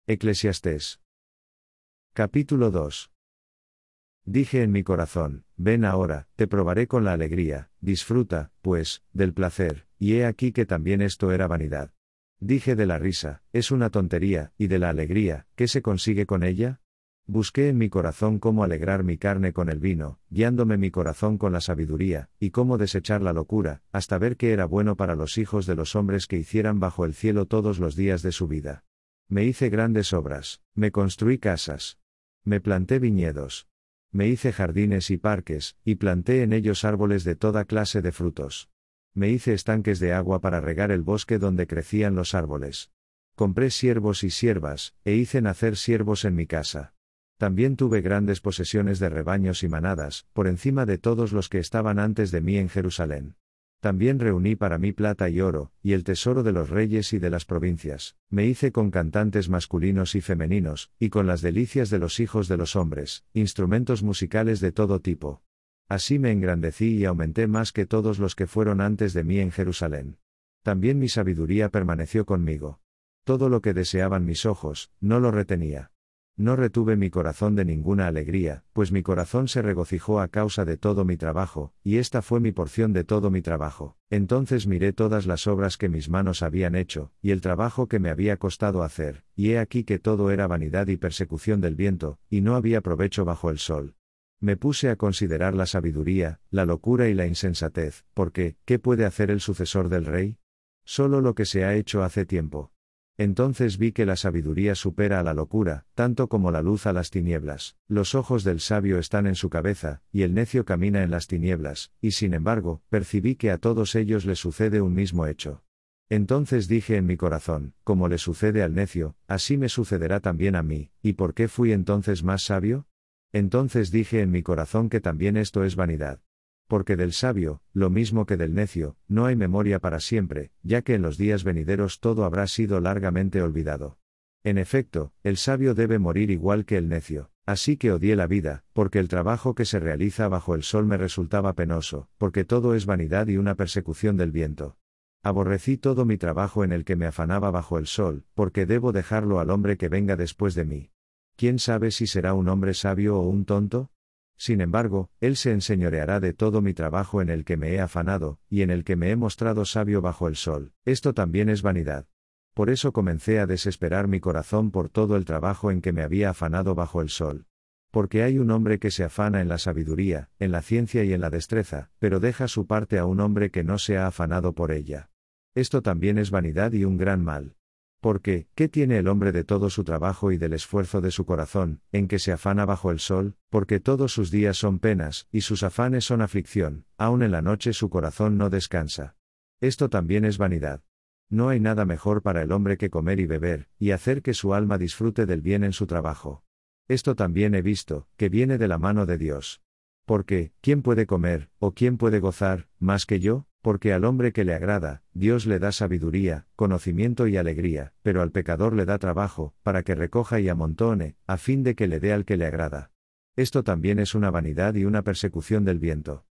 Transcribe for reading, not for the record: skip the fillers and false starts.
Eclesiastés. Capítulo 2. Dije en mi corazón, ven ahora, te probaré con la alegría, disfruta, pues, del placer, y he aquí que también esto era vanidad. Dije de la risa, es una tontería, y de la alegría, ¿qué se consigue con ella? Busqué en mi corazón cómo alegrar mi carne con el vino, guiándome mi corazón con la sabiduría, y cómo desechar la locura, hasta ver que era bueno para los hijos de los hombres que hicieran bajo el cielo todos los días de su vida. Me hice grandes obras, me construí casas. Me planté viñedos. Me hice jardines y parques, y planté en ellos árboles de toda clase de frutos. Me hice estanques de agua para regar el bosque donde crecían los árboles. Compré siervos y siervas, e hice nacer siervos en mi casa. También tuve grandes posesiones de rebaños y manadas, por encima de todos los que estaban antes de mí en Jerusalén. También reuní para mí plata y oro, y el tesoro de los reyes y de las provincias. Me hice con cantantes masculinos y femeninos, y con las delicias de los hijos de los hombres, instrumentos musicales de todo tipo. Así me engrandecí y aumenté más que todos los que fueron antes de mí en Jerusalén. También mi sabiduría permaneció conmigo. Todo lo que deseaban mis ojos, no lo retenía. No retuve mi corazón de ninguna alegría, pues mi corazón se regocijó a causa de todo mi trabajo, y esta fue mi porción de todo mi trabajo. Entonces miré todas las obras que mis manos habían hecho, y el trabajo que me había costado hacer, y he aquí que todo era vanidad y persecución del viento, y no había provecho bajo el sol. Me puse a considerar la sabiduría, la locura y la insensatez, porque, ¿qué puede hacer el sucesor del rey? Solo lo que se ha hecho hace tiempo. Entonces vi que la sabiduría supera a la locura, tanto como la luz a las tinieblas. Los ojos del sabio están en su cabeza, y el necio camina en las tinieblas, y sin embargo, percibí que a todos ellos les sucede un mismo hecho. Entonces dije en mi corazón, como le sucede al necio, así me sucederá también a mí, ¿y por qué fui entonces más sabio? Entonces dije en mi corazón que también esto es vanidad. Porque del sabio, lo mismo que del necio, no hay memoria para siempre, ya que en los días venideros todo habrá sido largamente olvidado. En efecto, el sabio debe morir igual que el necio, así que odié la vida, porque el trabajo que se realiza bajo el sol me resultaba penoso, porque todo es vanidad y una persecución del viento. Aborrecí todo mi trabajo en el que me afanaba bajo el sol, porque debo dejarlo al hombre que venga después de mí. ¿Quién sabe si será un hombre sabio o un tonto? Sin embargo, él se enseñoreará de todo mi trabajo en el que me he afanado, y en el que me he mostrado sabio bajo el sol. Esto también es vanidad. Por eso comencé a desesperar mi corazón por todo el trabajo en que me había afanado bajo el sol. Porque hay un hombre que se afana en la sabiduría, en la ciencia y en la destreza, pero deja su parte a un hombre que no se ha afanado por ella. Esto también es vanidad y un gran mal. Porque, ¿qué tiene el hombre de todo su trabajo y del esfuerzo de su corazón, en que se afana bajo el sol? Porque todos sus días son penas, y sus afanes son aflicción, aun en la noche su corazón no descansa. Esto también es vanidad. No hay nada mejor para el hombre que comer y beber, y hacer que su alma disfrute del bien en su trabajo. Esto también he visto, que viene de la mano de Dios. Porque, ¿quién puede comer, o quién puede gozar, más que yo? Porque al hombre que le agrada, Dios le da sabiduría, conocimiento y alegría, pero al pecador le da trabajo, para que recoja y amontone, a fin de que le dé al que le agrada. Esto también es una vanidad y una persecución del viento.